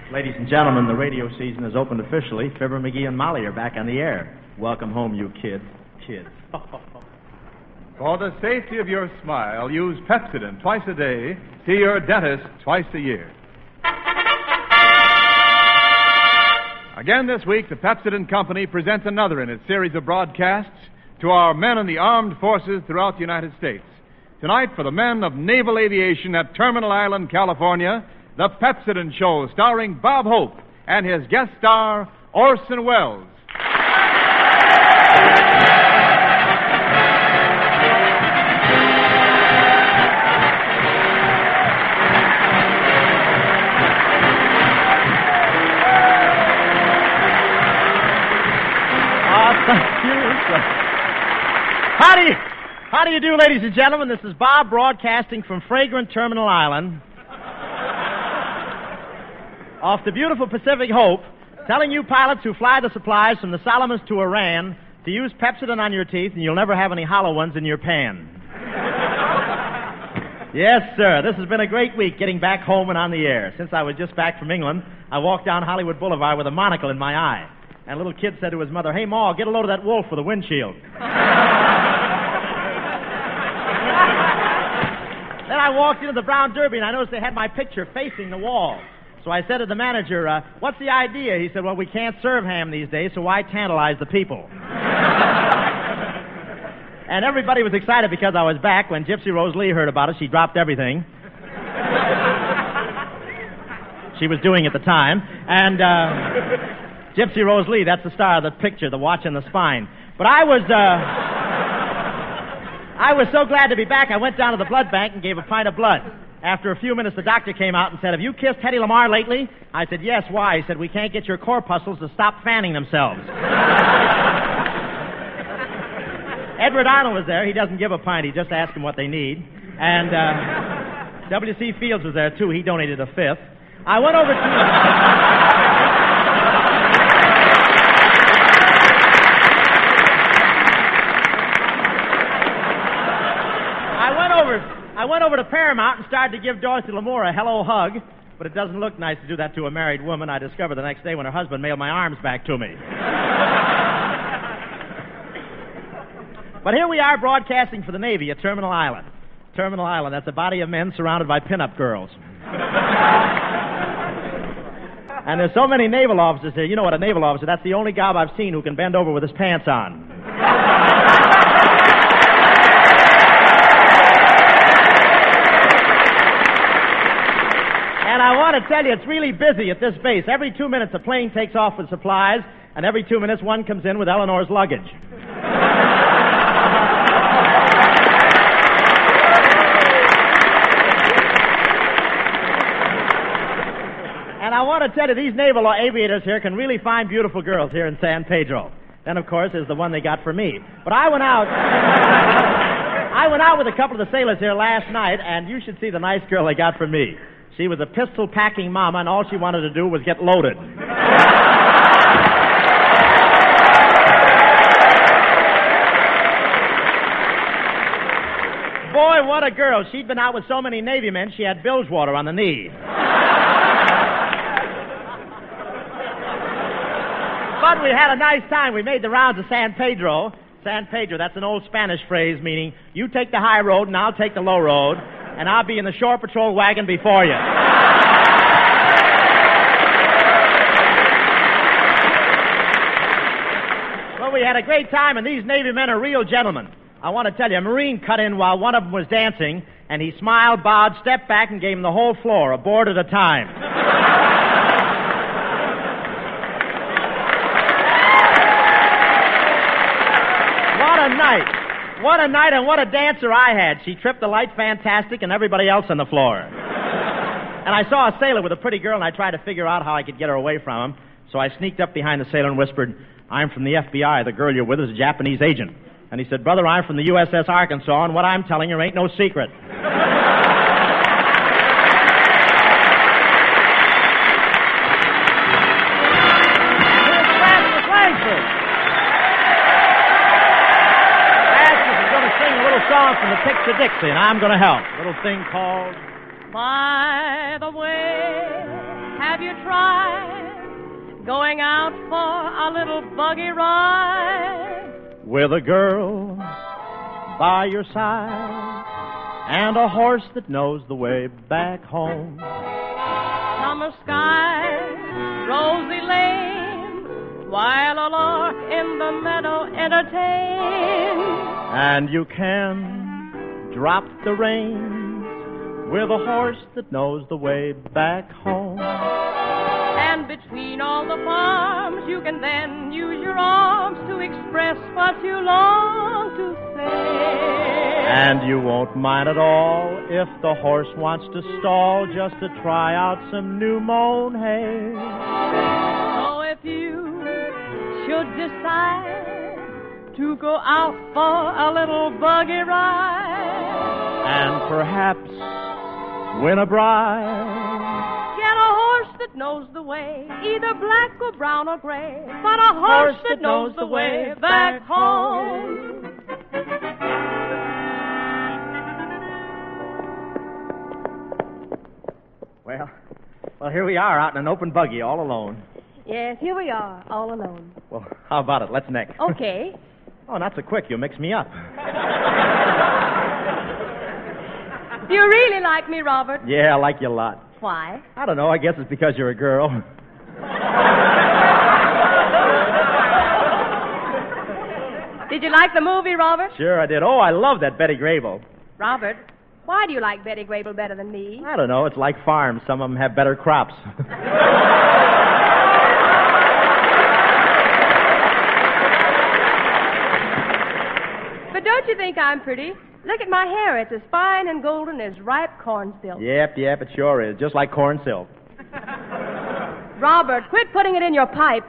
Ladies and gentlemen, the radio season is opened officially. Fibber, McGee, and Molly are back on the air. Welcome home, you kids. For the safety of your smile, use Pepsodent twice a day. See your dentist twice a year. Again this week, the Pepsodent Company presents another in its series of broadcasts to our men in the armed forces throughout the United States. Tonight, for the men of naval aviation at Terminal Island, California, the Pepsodent Show, starring Bob Hope and his guest star, Orson Welles. How do you do, ladies and gentlemen? This is Bob broadcasting from fragrant Terminal Island off the beautiful Pacific Hope, telling you pilots who fly the supplies from the Solomons to Iran to use Pepsodent on your teeth and you'll never have any hollow ones in your pan. Yes, sir. This has been a great week getting back home and on the air. Since I was just back from England, I walked down Hollywood Boulevard with a monocle in my eye. And a little kid said to his mother, "Hey, Ma, get a load of that wolf for the windshield." Then I walked into the Brown Derby, and I noticed they had my picture facing the wall. So I said to the manager, "What's the idea?" He said, "Well, we can't serve ham these days, so why tantalize the people?" And everybody was excited because I was back. When Gypsy Rose Lee heard about it, she dropped everything. She was doing at the time. And Gypsy Rose Lee, that's the star of the picture, the watch and the spine. But I was so glad to be back, I went down to the blood bank and gave a pint of blood. After a few minutes, the doctor came out and said, "Have you kissed Hedy Lamarr lately?" I said, "Yes, why?" He said, "We can't get your corpuscles to stop fanning themselves." Edward Arnold was there. He doesn't give a pint. He just asks them what they need. And W.C. Fields was there, too. He donated a fifth. I went over to Paramount and started to give Dorothy Lamour a hello hug, but it doesn't look nice to do that to a married woman. I discovered the next day when her husband mailed my arms back to me. But here we are broadcasting for the Navy at Terminal Island. Terminal Island, that's a body of men surrounded by pin-up girls. And there's so many naval officers here. You know what a naval officer, that's the only gob I've seen who can bend over with his pants on. And I want to tell you, it's really busy at this base. Every 2 minutes, a plane takes off with supplies, and every 2 minutes, one comes in with Eleanor's luggage. And I want to tell you, these naval aviators here can really find beautiful girls here in San Pedro. Then, of course, there's the one they got for me. But I went out with a couple of the sailors here last night, and you should see the nice girl they got for me. She was a pistol-packing mama, and all she wanted to do was get loaded. Boy, what a girl. She'd been out with so many Navy men, she had bilgewater on the knee. But we had a nice time. We made the rounds of San Pedro. San Pedro, that's an old Spanish phrase meaning you take the high road and I'll take the low road, and I'll be in the shore patrol wagon before you. Well, we had a great time, and these Navy men are real gentlemen. I want to tell you, a Marine cut in while one of them was dancing, and he smiled, bowed, stepped back, and gave him the whole floor, a board at a time. What a night and what a dancer I had. She tripped the light fantastic and everybody else on the floor. And I saw a sailor with a pretty girl, and I tried to figure out how I could get her away from him. So I sneaked up behind the sailor and whispered, "I'm from the FBI. The girl you're with is a Japanese agent." And he said, "Brother, I'm from the USS Arkansas, and what I'm telling you ain't no secret." From the Picture Dixie, and I'm going to help. A little thing called By the way, Have you tried going out for a little buggy ride? With a girl by your side and a horse that knows the way back home. Summer sky, rosy lane, while a lark in the meadow entertains. And you can drop the reins with a horse that knows the way back home. And between all the farms, you can then use your arms to express what you long to say. And you won't mind at all if the horse wants to stall just to try out some new mown hay. So if you should decide to go out for a little buggy ride, and perhaps win a bride, get a horse that knows the way, either black or brown or gray, but a horse that knows the way back home. Well, here we are out in an open buggy all alone. Yes, here we are, all alone. Well, how about it? Let's neck. Okay. Oh, not so quick. You'll mix me up. Do you really like me, Robert? Yeah, I like you a lot. Why? I don't know. I guess it's because you're a girl. Did you like the movie, Robert? Sure I did. Oh, I love that Betty Grable. Robert, why do you like Betty Grable better than me? I don't know. It's like farms. Some of them have better crops. But don't you think I'm pretty? Look at my hair. It's as fine and golden as ripe corn silk. Yep, it sure is. Just like corn silk. Robert, quit putting it in your pipe.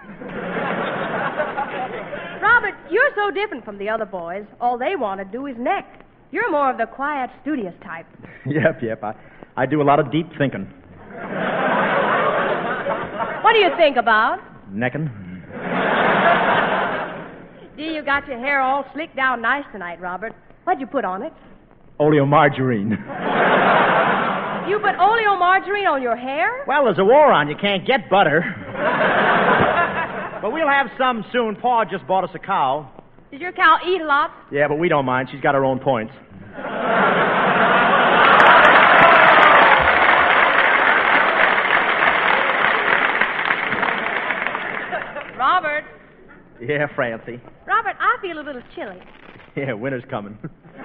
Robert, you're so different from the other boys. All they want to do is neck. You're more of the quiet, studious type. Yep. I do a lot of deep thinking. What do you think about? Necking. Gee, you got your hair all slicked down nice tonight, Robert. What'd you put on it? Oleomargarine. You put oleomargarine on your hair? Well, there's a war on. You can't get butter. But we'll have some soon. Pa just bought us a cow. Does your cow eat a lot? Yeah, but we don't mind. She's got her own points. Robert. Yeah, Francie. Robert, I feel a little chilly. Yeah, winter's coming.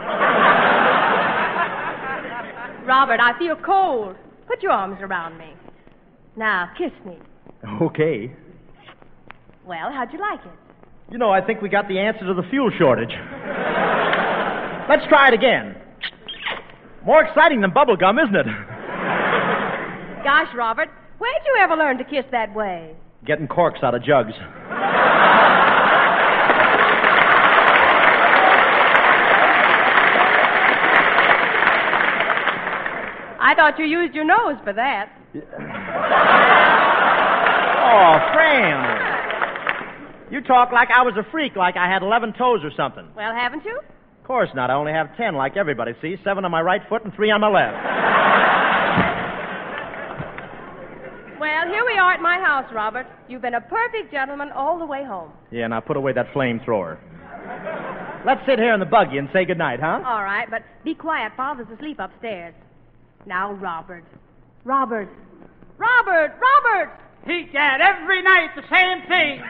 Robert, I feel cold. Put your arms around me. Now, kiss me. Okay. Well, how'd you like it? You know, I think we got the answer to the fuel shortage. Let's try it again. More exciting than bubble gum, isn't it? Gosh, Robert, where'd you ever learn to kiss that way? Getting corks out of jugs. I thought you used your nose for that. Oh, Fran. You talk like I was a freak, like I had 11 toes or something. Well, haven't you? Of course not. I only have 10, like everybody. See, 7 on my right foot and 3 on my left. Well, here we are at my house, Robert. You've been a perfect gentleman all the way home. Yeah, now put away that flamethrower. Let's sit here in the buggy and say goodnight, huh? All right, but be quiet. Father's asleep upstairs. Now, Robert. Robert. Robert! Robert! Pete, Dad, every night the same thing.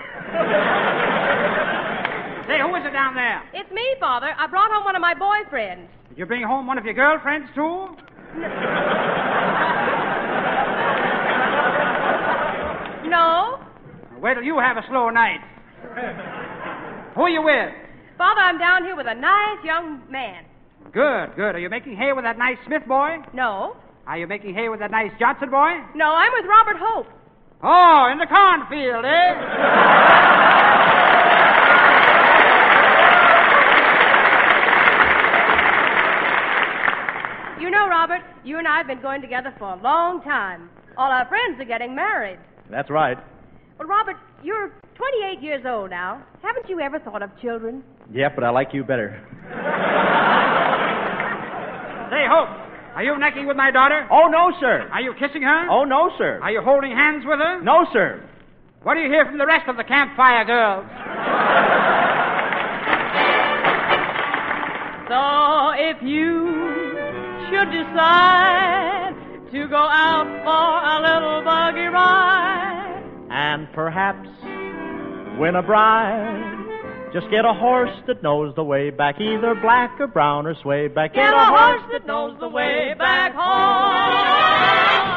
Say, who is it down there? It's me, Father. I brought home one of my boyfriends. Did you bring home one of your girlfriends, too? No. Wait till you have a slow night. Who are you with? Father, I'm down here with a nice young man. Good, good. Are you making hay with that nice Smith boy? No. Are you making hay with that nice Johnson boy? No, I'm with Robert Hope. Oh, in the cornfield, eh? You know, Robert, you and I have been going together for a long time. All our friends are getting married. That's right. Well, Robert, you're 28 years old now. Haven't you ever thought of children? Yep, but I like you better. Say, Hope, Are you necking with my daughter? Oh, no, sir. Are you kissing her? Oh, no, sir. Are you holding hands with her? No, sir. What do you hear from the rest of the campfire girls? So if you should decide to go out for a little buggy ride and perhaps win a bride, just get a horse that knows the way back, either black or brown or sway back. Get a horse that knows the way back home.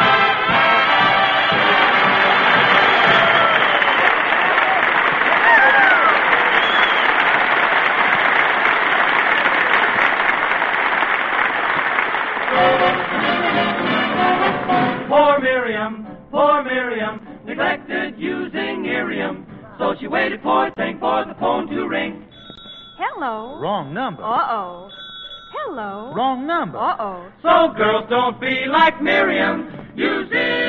Poor Miriam, neglected using Irium, so she waited for the phone to ring. Hello. Wrong number. Uh-oh. Hello. Wrong number. Uh-oh. So girls, don't be like Miriam, use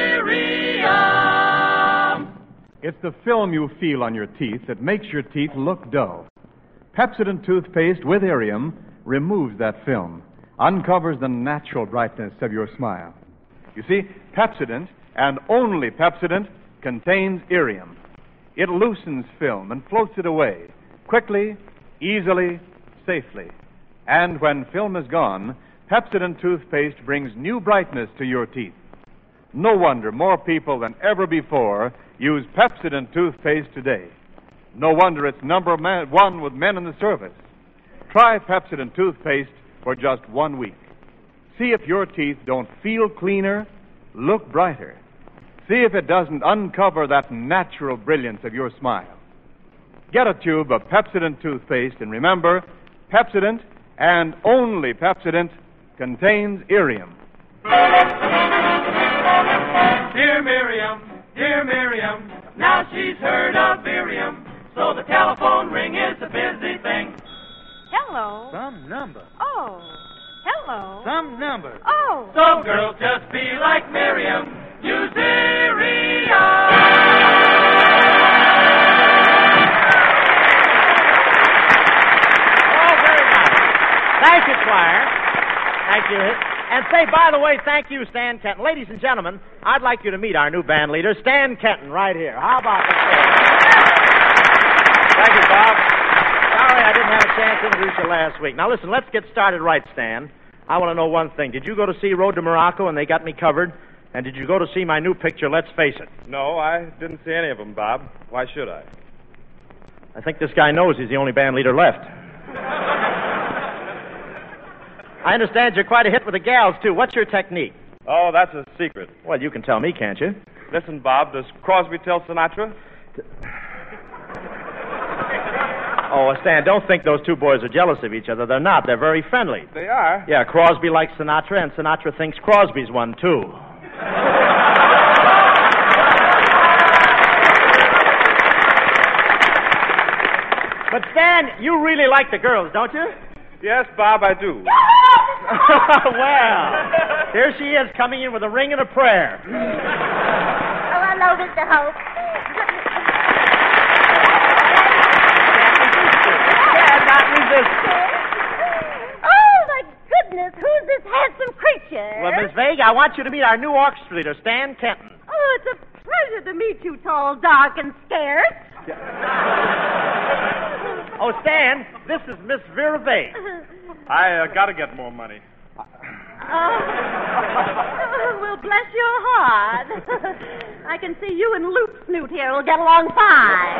Irium. It's the film you feel on your teeth that makes your teeth look dull. Pepsodent toothpaste with Irium removes that film, uncovers the natural brightness of your smile. You see, Pepsodent, and only Pepsodent, contains Irium. It loosens film and floats it away, quickly, easily, safely. And when film is gone, Pepsodent toothpaste brings new brightness to your teeth. No wonder more people than ever before use Pepsodent toothpaste today. No wonder it's number one with men in the service. Try Pepsodent toothpaste for just 1 week. See if your teeth don't feel cleaner, look brighter. See if it doesn't uncover that natural brilliance of your smile. Get a tube of Pepsodent toothpaste, and remember, Pepsodent, and only Pepsodent, contains Irium. Dear Miriam, now she's heard of Irium, so the telephone ring is a busy thing. Hello. Some number. Oh. Hello. Some number. Oh. So girls, just be like Miriam, use Irium. Oh, very nice. Thank you, Squire. Thank you. And say, by the way, thank you, Stan Kenton. Ladies and gentlemen, I'd like you to meet our new band leader, Stan Kenton, right here. How about that? Thank you, Bob. Sorry I didn't have a chance to introduce you last week. Now, listen, let's get started right, Stan. I want to know one thing. Did you go to see Road to Morocco and they got me covered? And did you go to see my new picture, Let's Face It? No, I didn't see any of them, Bob. Why should I? I think this guy knows he's the only band leader left. I understand you're quite a hit with the gals, too. What's your technique? Oh, that's a secret. Well, you can tell me, can't you? Listen, Bob, does Crosby tell Sinatra? Oh, Stan, don't think those two boys are jealous of each other. They're not. They're very friendly. They are. Yeah, Crosby likes Sinatra, and Sinatra thinks Crosby's one, too. But, Stan, you really like the girls, don't you? Yes, Bob, I do. Well, here she is coming in with a ring and a prayer. Oh, hello, Mr. Hope. Cannot resist. Oh, my goodness, who's this handsome creature? Well, Miss Vague, I want you to meet our new orchestra leader, Stan Kenton. Oh, it's a pleasure to meet you, tall, dark, and scarce. Oh, Stan, this is Miss Vera Vague. I got to get more money. Well, bless your heart. I can see you and Loop Snoot here will get along fine.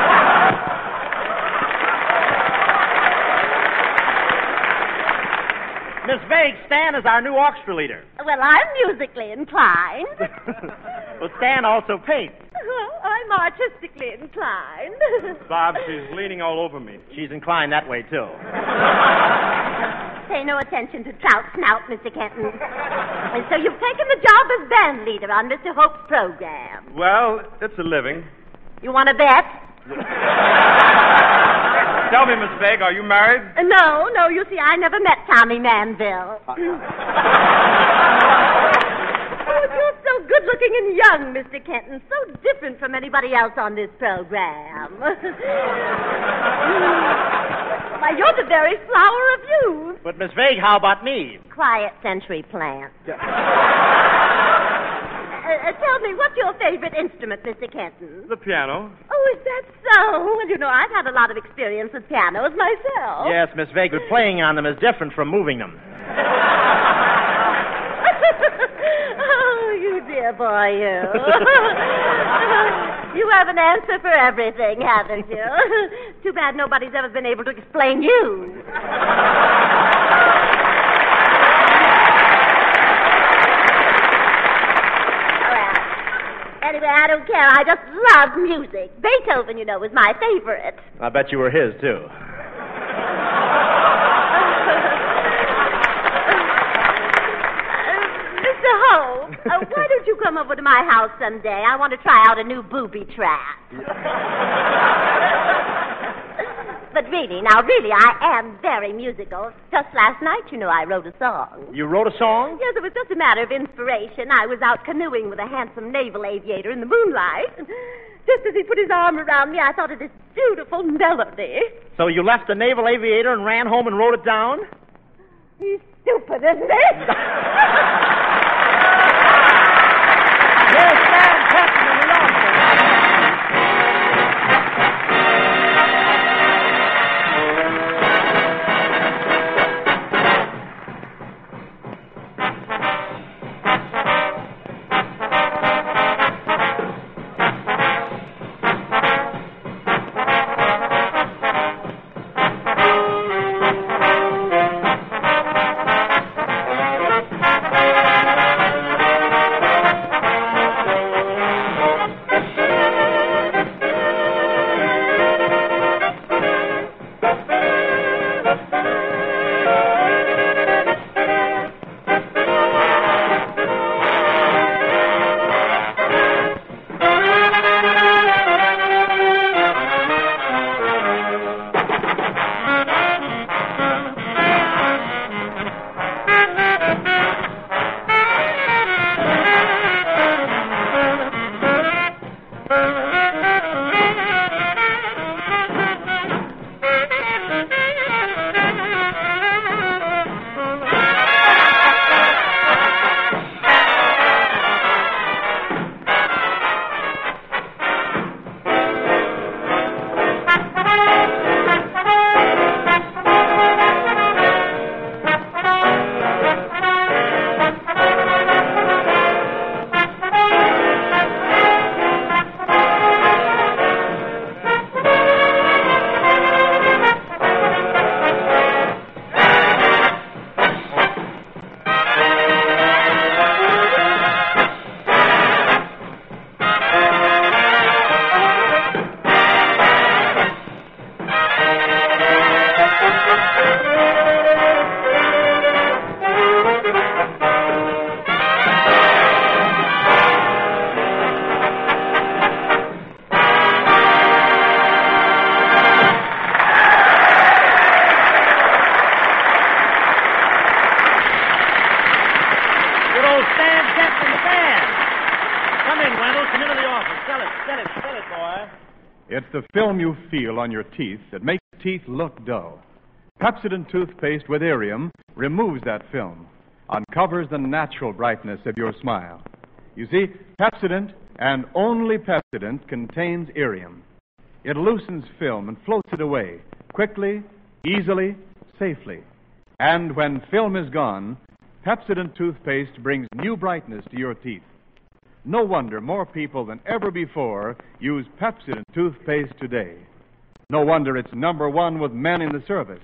Miss Vague, Stan is our new orchestra leader. Well, I'm musically inclined. Well, Stan also paints. I'm artistically inclined. Bob, she's leaning all over me. She's inclined that way, too. Pay no attention to Trout Snout, Mr. Kenton. And so you've taken the job as band leader on Mr. Hope's program. Well, it's a living. You want to bet? Tell me, Miss Vague, are you married? No, you see, I never met Tommy Manville. Oh, you're so good-looking and young, Mr. Kenton. So different from anybody else on this program. Why, you're the very flower of youth. But, Miss Vague, how about me? Quiet century plant. Tell me, what's your favorite instrument, Mr. Kenton? The piano. Oh, is that so? Well, you know, I've had a lot of experience with pianos myself. Yes, Miss Vague, but playing on them is different from moving them. Oh, you dear boy, you. You have an answer for everything, haven't you? Too bad nobody's ever been able to explain you. Anyway, I don't care. I just love music. Beethoven, you know, is my favorite. I bet you were his, too. Mr. Hope, why don't you come over to my house someday? I want to try out a new booby trap. But really, I am very musical. Just last night, you know, I wrote a song. You wrote a song? Yes, it was just a matter of inspiration. I was out canoeing with a handsome naval aviator in the moonlight. Just as he put his arm around me, I thought of this beautiful melody. So you left the naval aviator and ran home and wrote it down? He's stupid, isn't he? Here's Stan Kenton in the office. It's the film you feel on your teeth that makes teeth look dull. Pepsodent toothpaste with Irium removes that film, uncovers the natural brightness of your smile. You see, Pepsodent, and only Pepsodent, contains Irium. It loosens film and floats it away, quickly, easily, safely. And when film is gone, Pepsodent toothpaste brings new brightness to your teeth. No wonder more people than ever before use Pepsodent toothpaste today. No wonder it's number one with men in the service.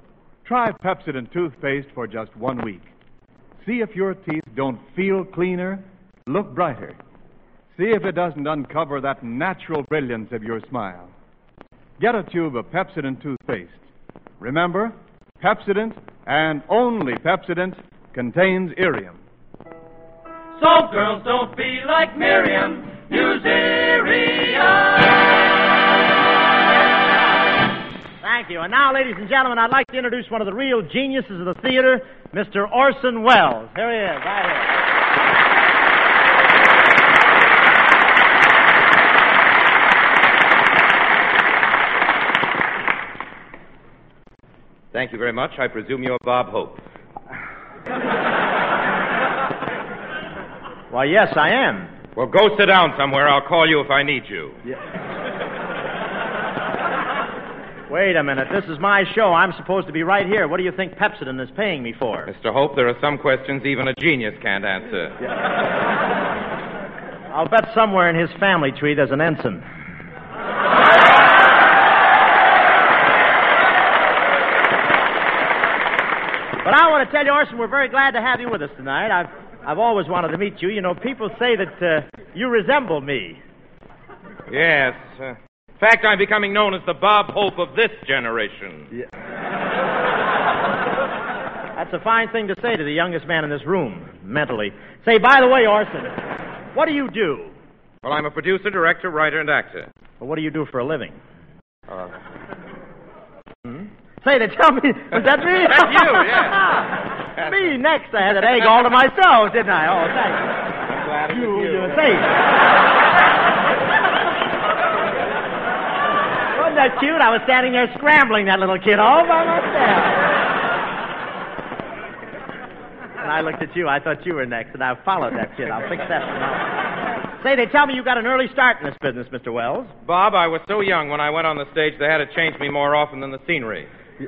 Try Pepsodent toothpaste for just 1 week. See if your teeth don't feel cleaner, look brighter. See if it doesn't uncover that natural brilliance of your smile. Get a tube of Pepsodent toothpaste. Remember, Pepsodent, and only Pepsodent, contains Irium. So girls, don't be like Miriam. Use Irium. Thank you. And now, ladies and gentlemen, I'd like to introduce one of the real geniuses of the theater, Mr. Orson Welles. Here he is, right here. Thank you very much. I presume you're Bob Hope. Why, yes, I am. Well, go sit down somewhere. I'll call you if I need you. Wait a minute. This is my show. I'm supposed to be right here. What do you think Pepsodent is paying me for? Mr. Hope, there are some questions even a genius can't answer. I'll bet somewhere in his family tree there's an ensign. But I want to tell you, Orson, we're very glad to have you with us tonight. I've always wanted to meet you. You know, people say that you resemble me. Yes. In fact, I'm becoming known as the Bob Hope of this generation. Yeah. That's a fine thing to say to the youngest man in this room, mentally. Say, by the way, Orson, what do you do? Well, I'm a producer, director, writer, and actor. Well, what do you do for a living? Say, they tell me, was that me? That's you, yeah. Me next. I had that egg all to myself, didn't I? Oh, thanks. I'm glad it was you. Say. Wasn't that cute? I was standing there scrambling that little kid all by myself. And I looked at you. I thought you were next, and I followed that kid. I'll fix that tomorrow. Say, they tell me you got an early start in this business, Mr. Wells. Bob, I was so young when I went on the stage they had to change me more often than the scenery.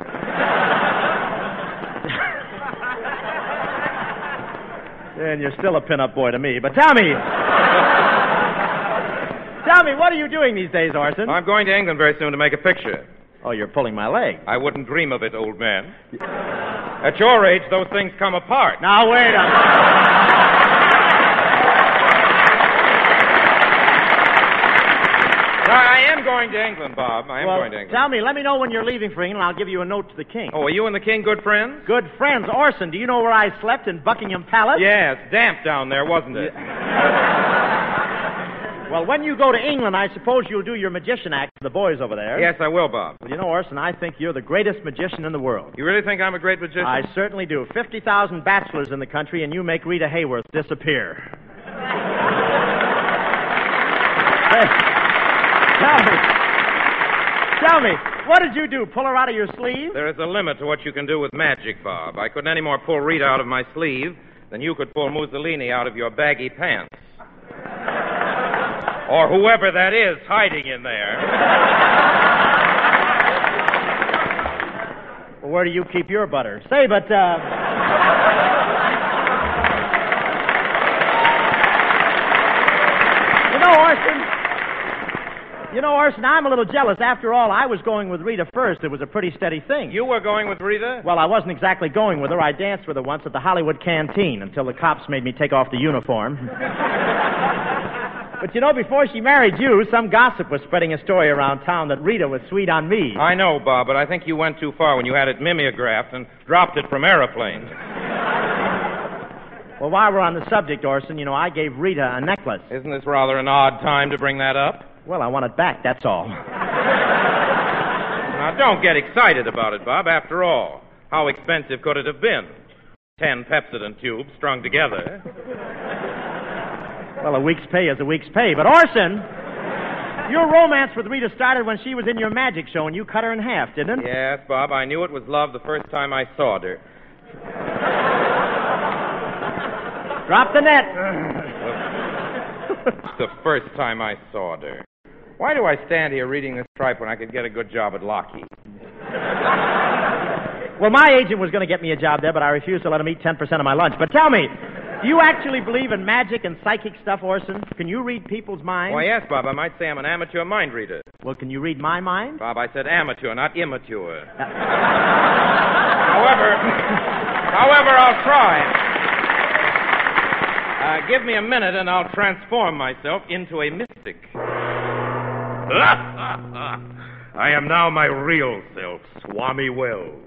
And you're still a pin-up boy to me. But tell me, what are you doing these days, Orson? I'm going to England very soon to make a picture. Oh, you're pulling my leg. I wouldn't dream of it, old man. At your age, those things come apart. Now, wait a minute. I am going to England, Bob. I am going to England. Tell me, let me know when you're leaving for England. I'll give you a note to the king. Oh, are you and the king good friends? Good friends. Orson, do you know where I slept in Buckingham Palace? Yes, damp down there, wasn't it? Well, when you go to England, I suppose you'll do your magician act for the boys over there. Yes, I will, Bob. Well, you know, Orson, I think you're the greatest magician in the world. You really think I'm a great magician? I certainly do. 50,000 bachelors in the country, and you make Rita Hayworth disappear. Hey, tell me, what did you do? Pull her out of your sleeve? There is a limit to what you can do with magic, Bob. I couldn't any more pull Rita out of my sleeve than you could pull Mussolini out of your baggy pants. Or whoever that is hiding in there. Well, where do you keep your butter? Say, but, You know, Orson, I'm a little jealous. After all, I was going with Rita first. It was a pretty steady thing. You were going with Rita? Well, I wasn't exactly going with her. I danced with her once at the Hollywood Canteen until the cops made me take off the uniform. But, you know, before she married you, some gossip was spreading a story around town that Rita was sweet on me. I know, Bob, but I think you went too far when you had it mimeographed and dropped it from aeroplanes. Well, while we're on the subject, Orson, you know, I gave Rita a necklace. Isn't this rather an odd time to bring that up? Well, I want it back, that's all. Now, don't get excited about it, Bob. After all, how expensive could it have been? 10 Pepsodent tubes strung together. Well, a week's pay is a week's pay. But, Orson, your romance with Rita started when she was in your magic show, and you cut her in half, didn't it? Yes, Bob, I knew it was love the first time I saw her. Drop the net. The first time I saw her. Why do I stand here reading this tripe when I could get a good job at Lockheed? Well, my agent was going to get me a job there, but I refused to let him eat 10% of my lunch. But tell me, do you actually believe in magic and psychic stuff, Orson? Can you read people's minds? Why, yes, Bob. I might say I'm an amateur mind reader. Well, can you read my mind? Bob, I said amateur, not immature. However, I'll try. Give me a minute and I'll transform myself into a mystic. I am now my real self, Swami Wells.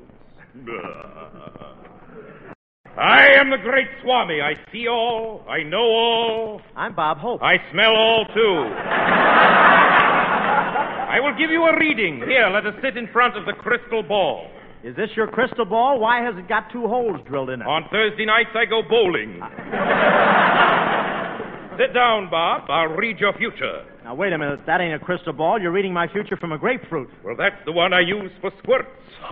I am the great Swami. I see all. I know all. I'm Bob Hope. I smell all, too. I will give you a reading. Here, let us sit in front of the crystal ball. Is this your crystal ball? Why has it got 2 holes drilled in it? On Thursday nights, I go bowling. Sit down, Bob. I'll read your future. Now, wait a minute. That ain't a crystal ball. You're reading my future from a grapefruit. Well, that's the one I use for squirts.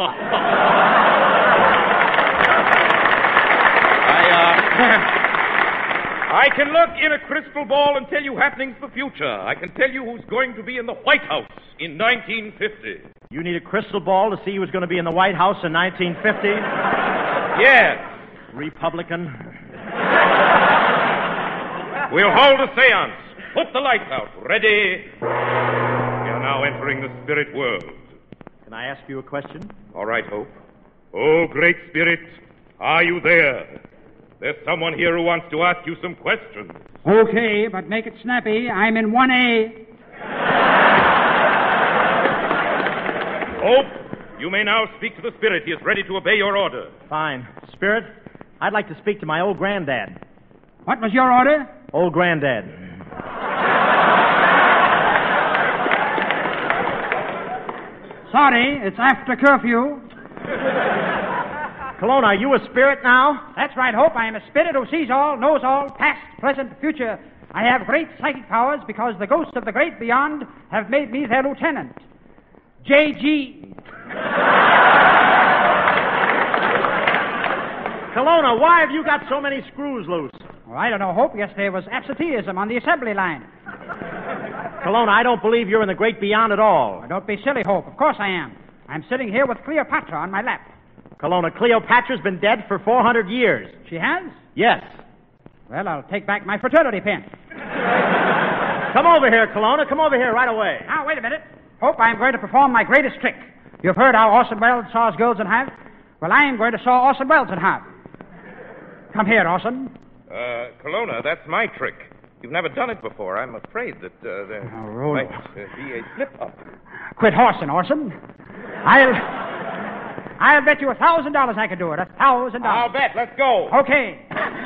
I can look in a crystal ball and tell you happenings for future. I can tell you who's going to be in the White House in 1950. You need a crystal ball to see who's going to be in the White House in 1950? Yes. Republican. We'll hold a seance. Put the lights out. Ready? We are now entering the spirit world. Can I ask you a question? All right, Hope. Oh, great spirit, are you there? There's someone here who wants to ask you some questions. Okay, but make it snappy. I'm in 1A. Hope, you may now speak to the spirit. He is ready to obey your order. Fine. Spirit, I'd like to speak to my old granddad. What was your order? Old granddad. Sorry, it's after curfew. Colonna, are you a spirit now? That's right, Hope. I am a spirit who sees all, knows all, past, present, future. I have great psychic powers because the ghosts of the great beyond have made me their lieutenant. J.G. Colonna, why have you got so many screws loose? Oh, I don't know, Hope. Yes, there was absenteeism on the assembly line. Colonna, I don't believe you're in the great beyond at all. Oh, don't be silly, Hope. Of course I am. I'm sitting here with Cleopatra on my lap. Colonna, Cleopatra's been dead for 400 years. She has? Yes. Well, I'll take back my fraternity pin. Come over here, Colonna. Come over here right away. Now, wait a minute. Hope, I'm going to perform my greatest trick. You've heard how Orson Welles saws girls in half? Well, I am going to saw Orson Welles in half. Come here, Orson. Colonna, that's my trick. You've never done it before. I'm afraid that there might be a slip-up. Quit horsing, Orson. I'll bet you $1,000 I can do it. $1,000. I'll bet. Let's go. Okay.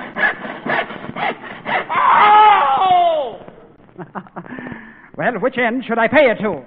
Oh! Well, which end should I pay it to?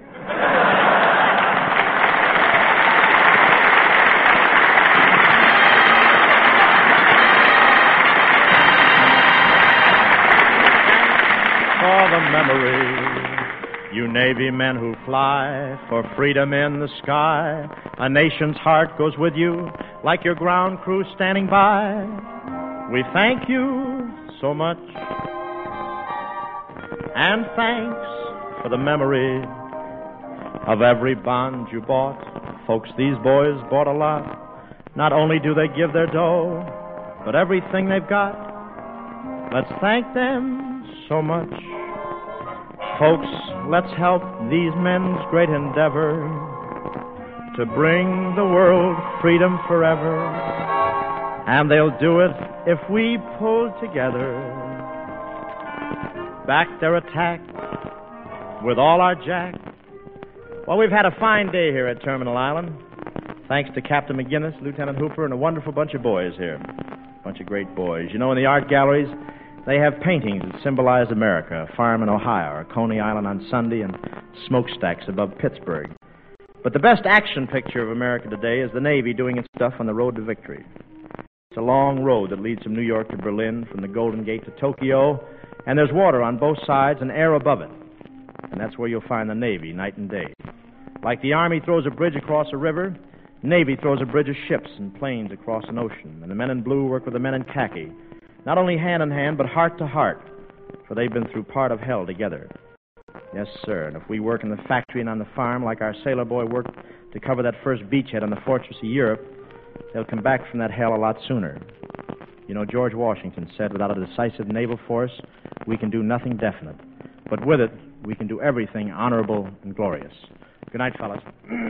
For the memory, you Navy men who fly for freedom in the sky, a nation's heart goes with you like your ground crew standing by. We thank you so much, and thanks for the memory of every bond you bought. Folks, these boys bought a lot. Not only do they give their dough, but everything they've got. Let's thank them so much. Folks, let's help these men's great endeavor to bring the world freedom forever. And they'll do it if we pull together. Back their attack with all our jack. Well, we've had a fine day here at Terminal Island. Thanks to Captain McGinnis, Lieutenant Hooper, and a wonderful bunch of boys here. Bunch of great boys. You know, in the art galleries, they have paintings that symbolize America, a farm in Ohio, or Coney Island on Sunday, and smokestacks above Pittsburgh. But the best action picture of America today is the Navy doing its stuff on the road to victory. It's a long road that leads from New York to Berlin, from the Golden Gate to Tokyo, and there's water on both sides and air above it. And that's where you'll find the Navy night and day. Like the Army throws a bridge across a river, Navy throws a bridge of ships and planes across an ocean, and the men in blue work with the men in khaki, not only hand in hand, but heart to heart, for they've been through part of hell together. Yes, sir, and if we work in the factory and on the farm like our sailor boy worked to cover that first beachhead on the fortress of Europe, they'll come back from that hell a lot sooner. You know, George Washington said, without a decisive naval force, we can do nothing definite. But with it, we can do everything honorable and glorious. Good night, fellas.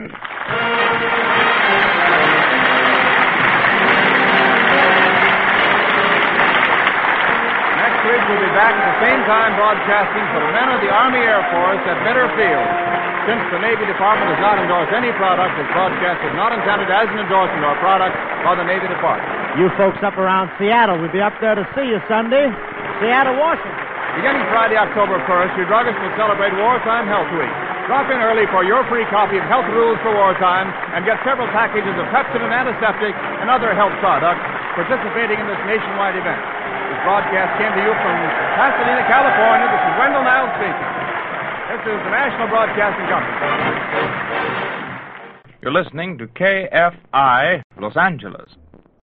Next week, we'll be back at the same time broadcasting for the men of the Army Air Force at Bitter Field. Since the Navy Department does not endorse any product, this broadcast is not intended as an endorsement or product by the Navy Department. You folks up around Seattle, we'll be up there to see you Sunday. Seattle, Washington. Beginning Friday, October 1st, your druggist will celebrate Wartime Health Week. Drop in early for your free copy of Health Rules for Wartime and get several packages of Pepsodent Antiseptic and other health products participating in this nationwide event. This broadcast came to you from Pasadena, California. This is Wendell Niles speaking. This is the National Broadcasting Company. You're listening to KFI, Los Angeles.